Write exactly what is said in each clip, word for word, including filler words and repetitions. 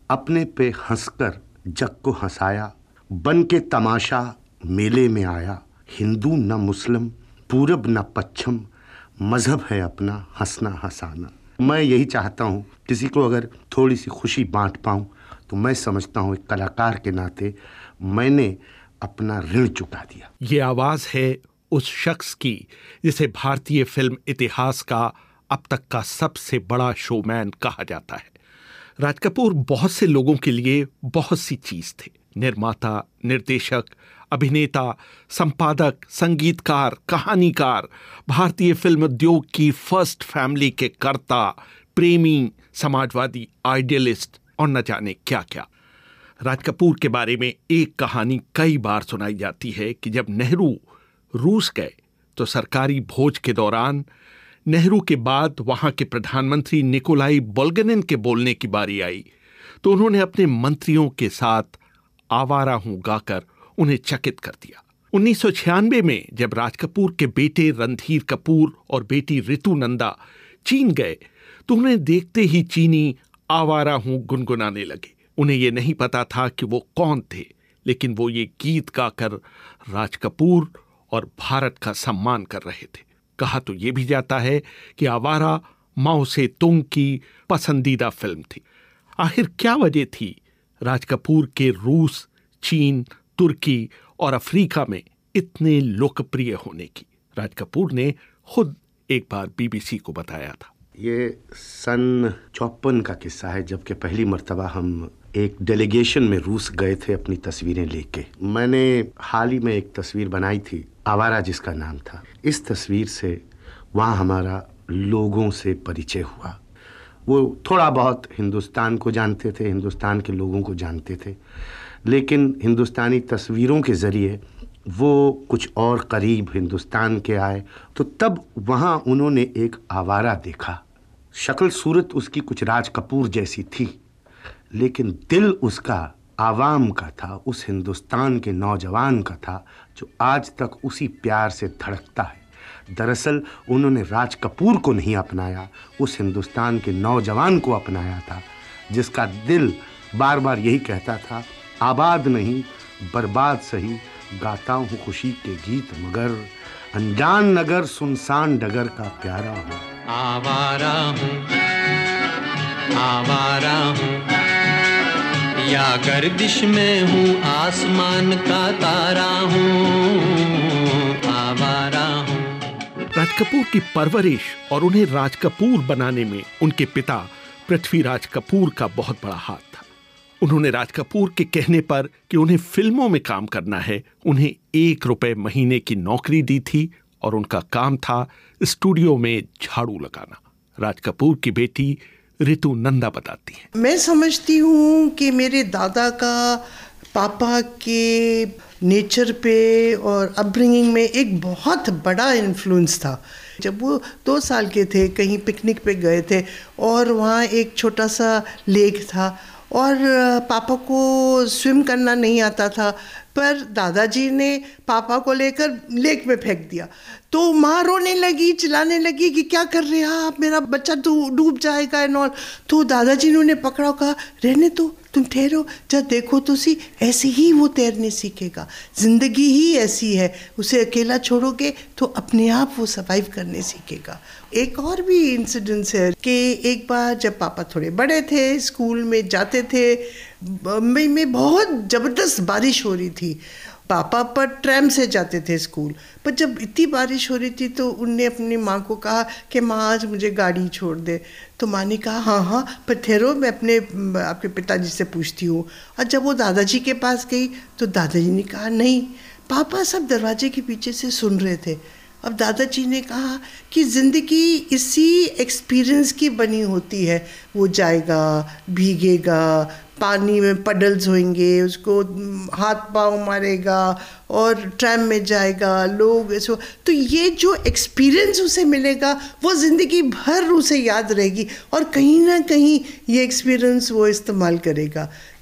अपने पे हंसकर जग को हंसाया, बन के तमाशा मेले में आया। हिंदू न मुस्लिम, पूरब न पश्चिम, मजहब है अपना हंसना हंसाना। मैं यही चाहता हूँ, किसी को अगर थोड़ी सी खुशी बांट पाऊँ तो मैं समझता हूँ एक कलाकार के नाते मैंने अपना ऋण चुका दिया। ये आवाज़ है उस शख्स की जिसे भारतीय फिल्म इतिहास का अब तक का सबसे बड़ा शोमैन कहा जाता है। राज कपूर बहुत से लोगों के लिए बहुत सी चीज थे। निर्माता, निर्देशक, अभिनेता, संपादक, संगीतकार, कहानीकार, भारतीय फिल्म उद्योग की फर्स्ट फैमिली के कर्ता, प्रेमी, समाजवादी, आइडियलिस्ट और न जाने क्या क्या। राज कपूर के बारे में एक कहानी कई बार सुनाई जाती है कि जब नेहरू रूस गए तो सरकारी भोज के दौरान नेहरू के बाद वहां के प्रधानमंत्री निकोलाई बोल्गनिन के बोलने की बारी आई तो उन्होंने अपने मंत्रियों के साथ आवारा हूं गाकर उन्हें चकित कर दिया। उन्नीस सौ छियानवे में जब राज कपूर के बेटे रणधीर कपूर और बेटी रितु नंदा चीन गए तो उन्हें देखते ही चीनी आवारा हूं गुनगुनाने लगे। उन्हें ये नहीं पता था कि वो कौन थे, लेकिन वो ये गीत गाकर राज कपूर और भारत का सम्मान कर रहे थे। कहा तो ये भी जाता है कि आवारा माओ से तुंग की पसंदीदा फिल्म थी। आखिर क्या वजह थी राज कपूर के रूस, चीन, तुर्की और अफ्रीका में इतने लोकप्रिय होने की? राज कपूर ने खुद एक बार बीबीसी को बताया था। ये सन चौपन का किस्सा है, जबकि पहली मर्तबा हम एक डेलीगेशन में रूस गए थे अपनी तस्वीरें लेके। मैंने हाल ही में एक तस्वीर बनाई थी, आवारा जिसका नाम था। इस तस्वीर से वहाँ हमारा लोगों से परिचय हुआ। वो थोड़ा बहुत हिंदुस्तान को जानते थे, हिंदुस्तान के लोगों को जानते थे, लेकिन हिंदुस्तानी तस्वीरों के ज़रिए वो कुछ और करीब हिंदुस्तान के आए। तो तब वहाँ उन्होंने एक आवारा देखा। शक्ल सूरत उसकी कुछ राज कपूर जैसी थी, लेकिन दिल उसका आवाम का था, उस हिंदुस्तान के नौजवान का था जो आज तक उसी प्यार से धड़कता है। दरअसल उन्होंने राज कपूर को नहीं अपनाया, उस हिंदुस्तान के नौजवान को अपनाया था जिसका दिल बार बार यही कहता था, आबाद नहीं बर्बाद सही, गाता हूँ खुशी के गीत मगर, अनजान नगर सुनसान डगर का प्यारा हूँ। आवारा हूँ, आवारा हूँ, या गर्दिश में हूँ, आसमान का तारा हूँ, आवारा हूँ। राज कपूर की परवरिश और उन्हें राज कपूर बनाने में उनके पिता पृथ्वीराज कपूर का बहुत बड़ा हाथ था। उन्होंने राज कपूर के कहने पर कि उन्हें फिल्मों में काम करना है, उन्हें एक रुपए महीने की नौकरी दी थी और उनका काम था स्टूडियो में झाड़ू लगाना। राज कपूर की बेटी रितु नंदा बताती हैं। मैं समझती हूँ कि मेरे दादा का पापा के नेचर पे और अपब्रिंगिंग में एक बहुत बड़ा इन्फ्लुएंस था। जब वो दो साल के थे, कहीं पिकनिक पे गए थे और वहाँ एक छोटा सा लेक था और पापा को स्विम करना नहीं आता था, पर दादाजी ने पापा को लेकर लेक में फेंक दिया। तो माँ रोने लगी, चिल्लाने लगी कि क्या कर रहे हैं आप, मेरा बच्चा तो डूब जाएगा एंड ऑल। तो दादाजी ने उन्हें पकड़ा, कहा रहने दो, तुम ठहरो, जब देखो तो सी ऐसे ही वो तैरने सीखेगा। ज़िंदगी ही ऐसी है, उसे अकेला छोड़ोगे तो अपने आप वो सर्वाइव करने सीखेगा। एक और भी इंसिडेंस है कि एक बार जब पापा थोड़े बड़े थे, स्कूल में जाते थे, बम्बई में बहुत ज़बरदस्त बारिश हो रही थी। पापा पर ट्रैम से जाते थे स्कूल, पर जब इतनी बारिश हो रही थी तो उनने अपनी माँ को कहा कि माँ आज मुझे गाड़ी छोड़ दे। तो माँ ने कहा हाँ हाँ पर ठहरो, मैं अपने आपके पिताजी से पूछती हूँ। और जब वो दादाजी के पास गई तो दादाजी ने कहा नहीं। पापा सब दरवाजे के पीछे से सुन रहे थे। अब दादाजी ने कहा कि ज़िंदगी इसी एक्सपीरियंस की बनी होती है। वो जाएगा, भीगेगा, पानी में पडल्स होंगे, उसको हाथ पाँव मारेगा और ट्रैम में जाएगा, लोग ऐसे। तो ये जो एक्सपीरियंस उसे मिलेगा वो ज़िंदगी भर उसे याद रहेगी और कहीं ना कहीं ये एक्सपीरियंस वो इस्तेमाल करेगा।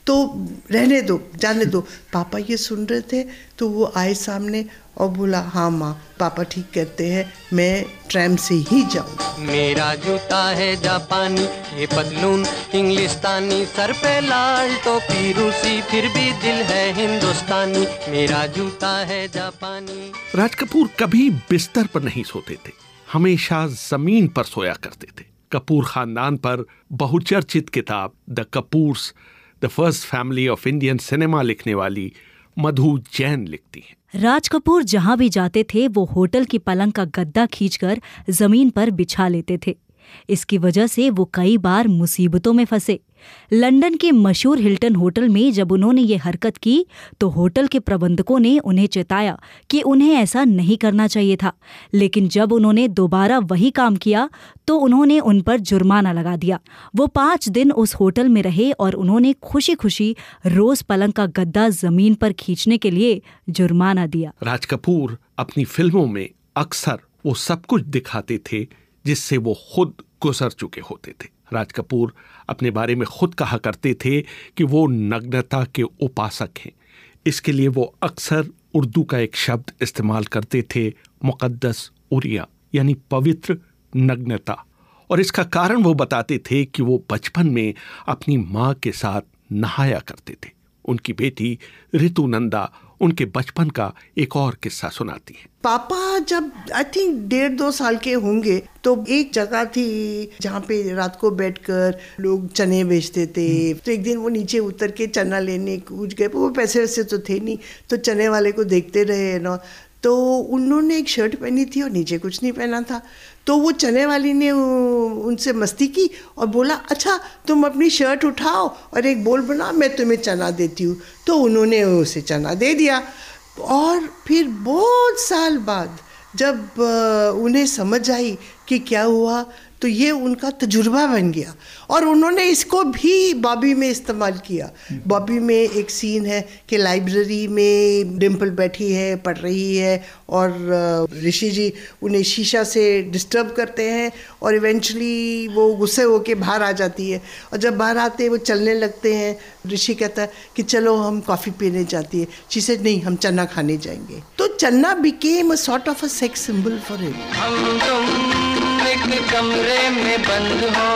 तो रहने दो, जाने दो। पापा ये सुन रहे थे तो वो आए सामने और बोला, हाँ माँ, पापा ठीक कहते हैं, मैं ट्रैम से ही जाऊँ। मेरा जूता है जापानी, ये पतलून इंग्लिस्तानी, सर पे लाल टोपी रूसी, फिर भी दिल है हिंदुस्तानी। मेरा जूता है जापानी। राज कपूर कभी बिस्तर पर नहीं सोते थे, हमेशा जमीन पर सोया करते थे। कपूर खानदान पर बहुचर्चित किताब the Kapoors the first family of Indian cinema लिखने वाली मधु जैन लिखती हैं। राज कपूर जहां भी जाते थे वो होटल की पलंग का गद्दा खींचकर जमीन पर बिछा लेते थे। इसकी वजह से वो कई बार मुसीबतों में फंसे। लंदन के मशहूर हिल्टन होटल में जब उन्होंने ये हरकत की तो होटल के प्रबंधकों ने उन्हें चेताया कि उन्हें ऐसा नहीं करना चाहिए था, लेकिन जब उन्होंने दोबारा वही काम किया तो उन्होंने उन पर जुर्माना लगा दिया। वो पाँच दिन उस होटल में रहे और उन्होंने खुशी खुशी रोज पलंग का गद्दा जमीन पर खींचने के लिए जुर्माना दिया। राज कपूर अपनी फिल्मों में अक्सर वो सब कुछ दिखाते थे जिससे वो खुद गुजर चुके होते थे। राज कपूर अपने बारे में खुद कहा करते थे कि वो नग्नता के उपासक हैं। इसके लिए वो अक्सर उर्दू का एक शब्द इस्तेमाल करते थे, मुक़द्दस उरिया, यानी पवित्र नग्नता। और इसका कारण वो बताते थे कि वो बचपन में अपनी माँ के साथ नहाया करते थे। उनकी बेटी ऋतु नंदा उनके बचपन का एक और किस्सा सुनाती है। पापा जब आई थिंक डेढ़ दो साल के होंगे तो एक जगह थी जहाँ पे रात को बैठकर लोग चने बेचते थे। तो एक दिन वो नीचे उतर के चना लेने कूद गए, वो पैसे वैसे तो थे नहीं, तो चने वाले को देखते रहे ना। तो उन्होंने एक शर्ट पहनी थी और नीचे कुछ नहीं पहना था। तो वो चने वाली ने उनसे मस्ती की और बोला, अच्छा तुम अपनी शर्ट उठाओ और एक बोल बना, मैं तुम्हें चना देती हूँ। तो उन्होंने उसे चना दे दिया। और फिर बहुत साल बाद जब उन्हें समझ आई कि क्या हुआ, तो ये उनका तजुर्बा बन गया और उन्होंने इसको भी बॉबी में इस्तेमाल किया। बॉबी में एक सीन है कि लाइब्रेरी में डिम्पल बैठी है, पढ़ रही है और ऋषि जी उन्हें शीशा से डिस्टर्ब करते हैं और इवेंचुअली वो गुस्से होके बाहर आ जाती है। और जब बाहर आते हैं वो चलने लगते हैं। ऋषि कहता है कि चलो हम कॉफ़ी पीने जाती है। शी सेड नहीं, हम चना खाने जाएंगे। तो चना became a sort of a sex symbol for him. हम तुम एक कमरे में बंद हो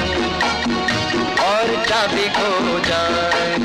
और चाबी खो जाए,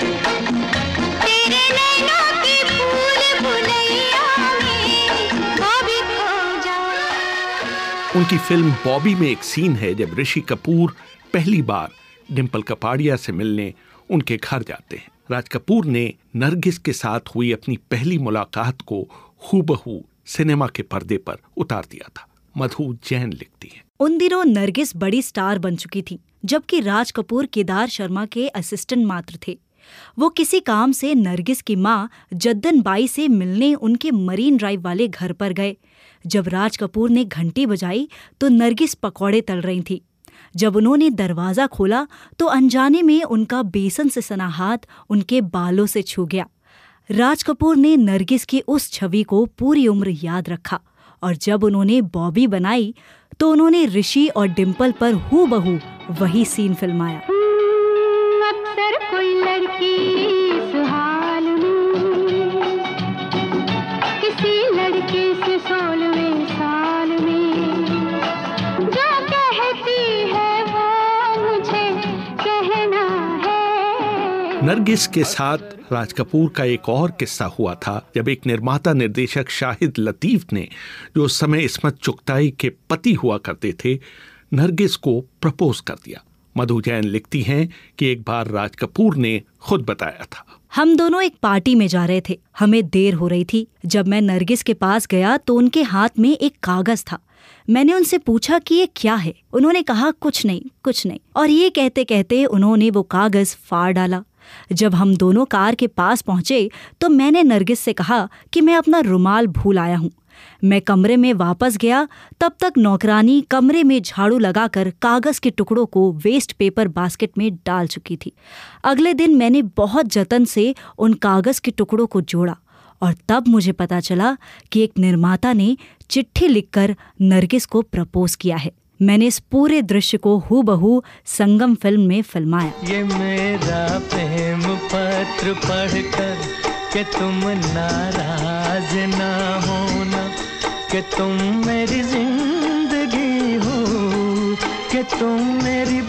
तेरे नैनों की फूल भुलैया में बॉबी खो जाए। उनकी फिल्म बॉबी में एक सीन है जब ऋषि कपूर पहली बार डिम्पल कपाड़िया से मिलने उनके घर जाते हैं। राज कपूर ने नरगिस के साथ हुई अपनी पहली मुलाकात को हूबहू सिनेमा के पर्दे पर उतार दिया था। मधु जैन लिखती है। उन दिनों नरगिस बड़ी स्टार बन चुकी थी, जबकि राज कपूर केदार शर्मा के असिस्टेंट मात्र थे। वो किसी काम से नरगिस की माँ जद्दन बाई से मिलने उनके मरीन ड्राइव वाले घर पर गए। जब राज कपूर ने घंटी बजाई तो नरगिस पकौड़े तल रही थी। जब उन्होंने दरवाजा खोला तो अनजाने में उनका बेसन से सना हाथ उनके बालों से छू गया। राज कपूर ने नरगिस की उस छवि को पूरी उम्र याद रखा और जब उन्होंने बॉबी बनाई तो उन्होंने ऋषि और डिम्पल पर हूबहू वही सीन फिल्माया। अक्सर कोई लड़की सुहाल में किसी लड़के से सोलहवें साल में जो कहती है वो मुझे कहना है। नरगिस के साथ राज कपूर का एक और किस्सा हुआ था जब एक निर्माता निर्देशक शाहिद लतीफ ने, जो उस समय इस्मत चुगताई के पति हुआ करते थे, नरगिस को प्रपोज कर दिया। मधु जैन लिखती हैं कि एक बार राज कपूर ने खुद बताया था, हम दोनों एक पार्टी में जा रहे थे, हमें देर हो रही थी। जब मैं नरगिस के पास गया तो उनके हाथ में एक कागज था। मैंने उनसे पूछा कि ये क्या है। उन्होंने कहा कुछ नहीं कुछ नहीं और ये कहते कहते उन्होंने वो कागज फाड़ डाला। जब हम दोनों कार के पास पहुंचे तो मैंने नरगिस से कहा कि मैं अपना रुमाल भूल आया हूं। मैं कमरे में वापस गया, तब तक नौकरानी कमरे में झाड़ू लगाकर कागज के टुकड़ों को वेस्ट पेपर बास्केट में डाल चुकी थी। अगले दिन मैंने बहुत जतन से उन कागज के टुकड़ों को जोड़ा और तब मुझे पता चला कि एक निर्माता ने चिट्ठी लिखकर नरगिस को प्रपोज किया है। मैंने इस पूरे दृश्य को हूबहू संगम फिल्म में फिल्माया। ये मेरा प्रेम पत्र पढ़कर कि तुम नाराज ना होना, कि तुम मेरी जिंदगी हो, कि तुम मेरी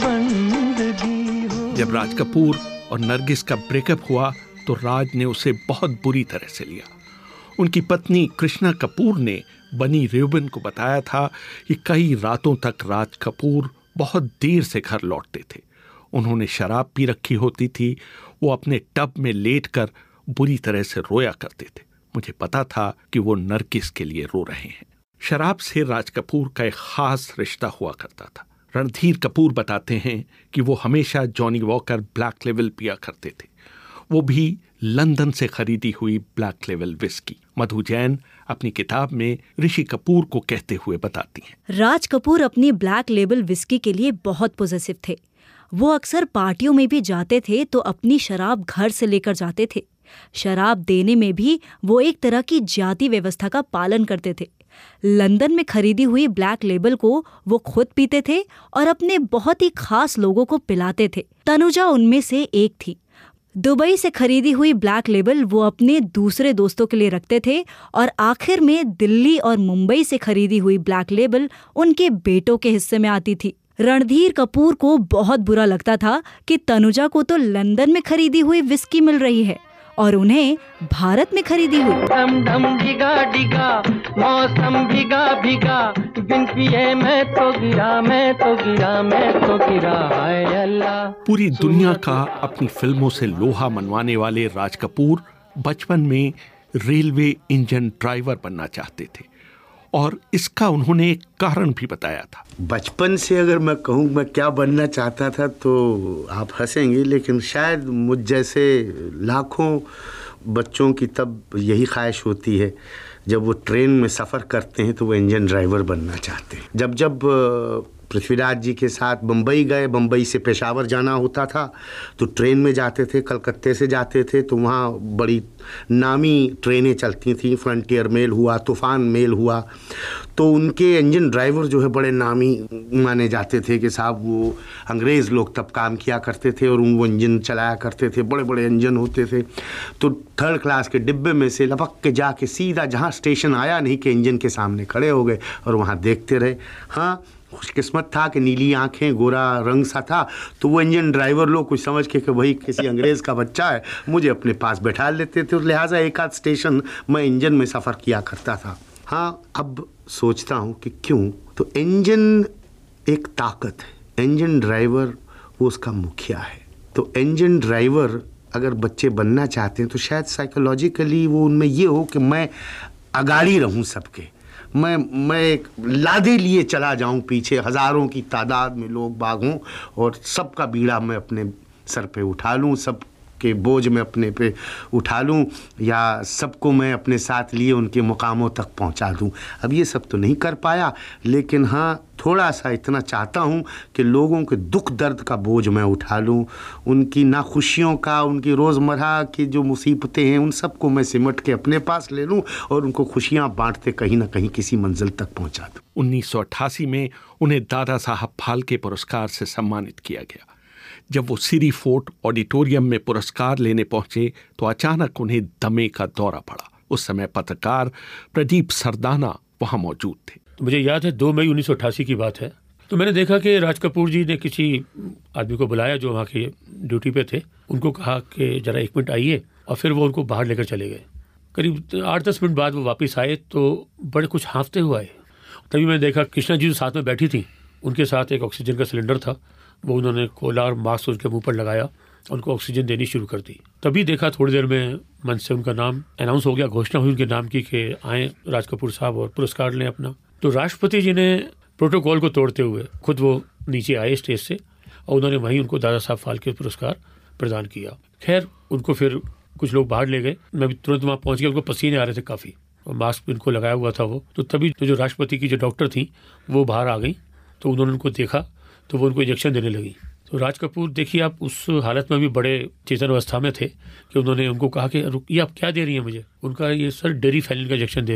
बंदगी हो। जब राज कपूर और नरगिस का ब्रेकअप हुआ तो राज ने उसे बहुत बुरी तरह से लिया। उनकी पत्नी कृष्णा कपूर ने बनी रेबन को बताया था कि कई रातों तक राज कपूर बहुत देर से घर लौटते थे। उन्होंने शराब पी रखी होती थी। वो अपने टब में लेटकर बुरी तरह से रोया करते थे। मुझे पता था कि वो नरगिस के लिए रो रहे हैं। शराब से राज कपूर का एक खास रिश्ता हुआ करता था। रणधीर कपूर बताते हैं कि वो हमेशा जॉनी वॉकर ब्लैक लेवल पिया करते थे, वो भी लंदन से खरीदी हुई ब्लैक लेवल विस्की। मधु जैन अपनी किताब में ऋषि कपूर को कहते हुए बताती हैं, राज कपूर अपनी ब्लैक लेबल विस्की के लिए बहुत पॉजिटिव थे। वो अक्सर पार्टियों में भी जाते थे तो अपनी शराब घर से लेकर जाते थे। शराब देने में भी वो एक तरह की जाति व्यवस्था का पालन करते थे। लंदन में खरीदी हुई ब्लैक लेबल को वो खुद पीते थे और अपने बहुत ही खास लोगों को पिलाते थे। तनुजा उनमें से एक थी। दुबई से खरीदी हुई ब्लैक लेबल वो अपने दूसरे दोस्तों के लिए रखते थे और आखिर में दिल्ली और मुंबई से खरीदी हुई ब्लैक लेबल उनके बेटों के हिस्से में आती थी। रणधीर कपूर को बहुत बुरा लगता था कि तनुजा को तो लंदन में खरीदी हुई विस्की मिल रही है और उन्हें भारत में खरीदी हुई। डम डम डिगा डिगा मौसम भिगा भिगा, बिन पिए मैं तो गिरा मैं तो गिरा मैं तो गिरा, हाय अल्लाह। पूरी दुनिया का अपनी फिल्मों से लोहा मनवाने वाले राज कपूर बचपन में रेलवे इंजन ड्राइवर बनना चाहते थे और इसका उन्होंने एक कारण भी बताया था। बचपन से अगर मैं कहूँ मैं क्या बनना चाहता था तो आप हंसेंगे, लेकिन शायद मुझ जैसे लाखों बच्चों की तब यही ख्वाहिश होती है जब वो ट्रेन में सफ़र करते हैं तो वो इंजन ड्राइवर बनना चाहते हैं। जब जब पृथ्वीराज जी के साथ बम्बई गए, बम्बई से पेशावर जाना होता था तो ट्रेन में जाते थे, कलकत्ते से जाते थे तो वहाँ बड़ी नामी ट्रेनें चलती थीं। फ्रंटियर मेल हुआ, तूफ़ान मेल हुआ, तो उनके इंजन ड्राइवर जो है बड़े नामी माने जाते थे कि साहब वो अंग्रेज़ लोग तब काम किया करते थे और वो इंजन चलाया करते थे। बड़े बड़े इंजन होते थे तो थर्ड क्लास के डिब्बे में से लपक के जाके सीधा जहाँ स्टेशन आया नहीं के इंजन के सामने खड़े हो गए और वहाँ देखते रहे। हाँ, खुशकिस्मत था कि नीली आंखें, गोरा रंग सा था, तो वो इंजन ड्राइवर लोग कुछ समझ के कि वही किसी अंग्रेज़ का बच्चा है, मुझे अपने पास बैठा लेते थे और लिहाजा एक आध स्टेशन मैं इंजन में सफ़र किया करता था। हाँ, अब सोचता हूँ कि क्यों, तो इंजन एक ताकत है, इंजन ड्राइवर वो उसका मुखिया है। तो इंजन ड्राइवर अगर बच्चे बनना चाहते हैं तो शायद साइकोलॉजिकली वो उनमें ये हो कि मैं अगाड़ी रहूँ सबके, मैं मैं एक लादे लिए चला जाऊं पीछे, हज़ारों की तादाद में लोग बाग हों और सबका बीड़ा मैं अपने सर पे उठा लूं, सब के बोझ में अपने पे उठा लूं या सबको मैं अपने साथ लिए उनके मुकामों तक पहुंचा दूं। अब ये सब तो नहीं कर पाया, लेकिन हाँ थोड़ा सा इतना चाहता हूं कि लोगों के दुख दर्द का बोझ मैं उठा लूं, उनकी नाखुशियों का, उनकी रोज़मर्रा की जो मुसीबतें हैं उन सबको मैं सिमट के अपने पास ले लूं और उनको खुशियां बांटते कहीं ना कहीं किसी मंजिल तक पहुंचा दूं। उन्नीस सौ अट्ठासी में उन्हें दादा साहब फाल्के पुरस्कार से सम्मानित किया गया। जब वो सिरी फोर्ट ऑडिटोरियम में पुरस्कार लेने पहुंचे तो अचानक उन्हें दमे का दौरा पड़ा। उस समय पत्रकार प्रदीप सरदाना वहां मौजूद थे। तो मुझे याद है दो मई उन्नीस सौ अट्ठासी की बात है। तो मैंने देखा कि राज कपूर जी ने किसी आदमी को बुलाया जो वहाँ के ड्यूटी पे थे, उनको कहा कि जरा एक मिनट आइए, और फिर वो उनको बाहर लेकर चले गए। करीब आठ दस मिनट बाद वो वापस आए तो बड़े कुछ हाँफते हुए आए। तभी मैंने देखा कृष्णा जी जो साथ में बैठी थी, उनके साथ एक ऑक्सीजन का सिलेंडर था, वो उन्होंने कोला और मास्क उनके मुंह पर लगाया, उनको ऑक्सीजन देनी शुरू कर दी। तभी देखा थोड़ी देर में मंच से उनका नाम अनाउंस हो गया, घोषणा हुई उनके नाम की कि आए राज कपूर साहब और पुरस्कार लें अपना। तो राष्ट्रपति जी ने प्रोटोकॉल को तोड़ते हुए खुद वो नीचे आए स्टेज से और उन्होंने वहीं उनको दादा साहब फाल्के पुरस्कार प्रदान किया। खैर उनको फिर कुछ लोग बाहर ले गए, मैं भी तुरंत वहाँ पहुँच गया। उनको पसीने आ रहे थे काफ़ी और मास्क इनको लगाया हुआ था वो। तो तभी तो जो राष्ट्रपति की जो डॉक्टर थी वो बाहर आ गई, तो उन्होंने उनको देखा तो वो उनको इंजेक्शन देने लगी। तो राज कपूर देखिए आप उस हालत में भी बड़े चेतन अवस्था में थे कि उन्होंने उनको कहा कि रुकिए, आप क्या दे रही हैं मुझे? उनका ये सर डेरी फैलिन का इंजेक्शन दे रही हूँ।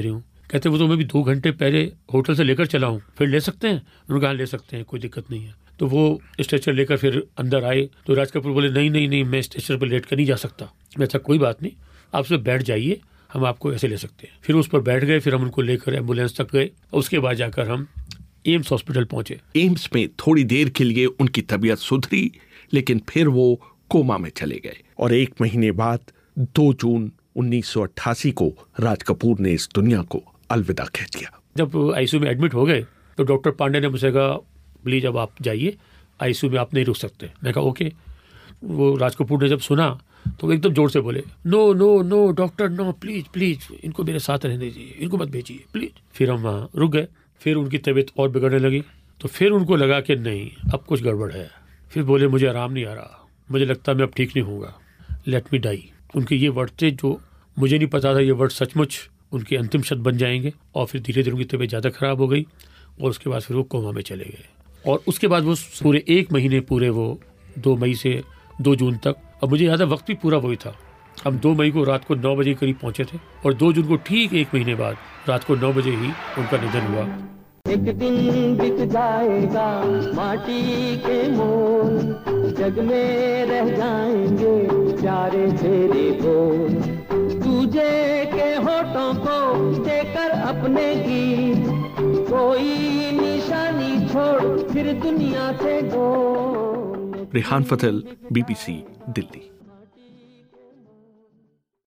कहते वो तो मैं भी दो घंटे पहले होटल से लेकर चला हूँ, फिर ले सकते हैं? उन्होंने कहा ले सकते हैं, कोई दिक्कत नहीं है। तो वो स्ट्रेचर लेकर फिर अंदर आए तो राज कपूर बोले नहीं नहीं नहीं मैं स्ट्रेचर पर लेट कर नहीं जा सकता। मैं था कोई बात नहीं, आप उसमें बैठ जाइए, हम आपको ऐसे ले सकते हैं। फिर उस पर बैठ गए, फिर हम उनको लेकर एम्बुलेंस तक गए, उसके बाद जाकर हम एम्स हॉस्पिटल पहुंचे। एम्स में थोड़ी देर के लिए उनकी तबीयत सुधरी, लेकिन फिर वो कोमा में चले गए और एक महीने बाद दो जून उन्नीस सौ अट्ठासी को राज कपूर ने इस दुनिया को अलविदा कह दिया। जब आईसीयू में एडमिट हो गए तो डॉक्टर पांडे ने मुझसे कहा प्लीज अब आप जाइए, आईसीयू में आप नहीं रुक सकते। मैं कहा ओके। वो राज कपूर ने जब सुना तो वो एकदम जोर से बोले no no no doctor no, please please इनको मेरे साथ रहने दीजिए, इनको मत भेजिए प्लीज। फिर हम वहाँ रुक गए। फिर उनकी तबीयत और बिगड़ने लगी तो फिर उनको लगा कि नहीं अब कुछ गड़बड़ है। फिर बोले मुझे आराम नहीं आ रहा, मुझे लगता है मैं अब ठीक नहीं होऊंगा, लेट मी डाई। उनके ये वर्ड थे जो मुझे नहीं पता था ये वर्ड सचमुच उनके अंतिम शब्द बन जाएंगे। और फिर धीरे धीरे उनकी तबीयत ज़्यादा ख़राब हो गई और उसके बाद फिर वो कोमा में चले गए। और उसके बाद वो पूरे एक महीने पूरे वो दो मई से दो जून तक, अब मुझे याद है वक्त भी पूरा वही था, हम दो मई को रात को नौ बजे करीब पहुंचे थे और दो जून को ठीक एक महीने बाद रात को नौ बजे ही उनका निधन हुआ। एक दिन बिक जाएगा माटी के मोल, जग में रह जाएंगे प्यारे तेरे बोल, तुझे के होठों को देकर अपने गीत, कोई निशानी छोड़ फिर दुनिया से डोल। रेहान फतेह, बीबीसी दिल्ली।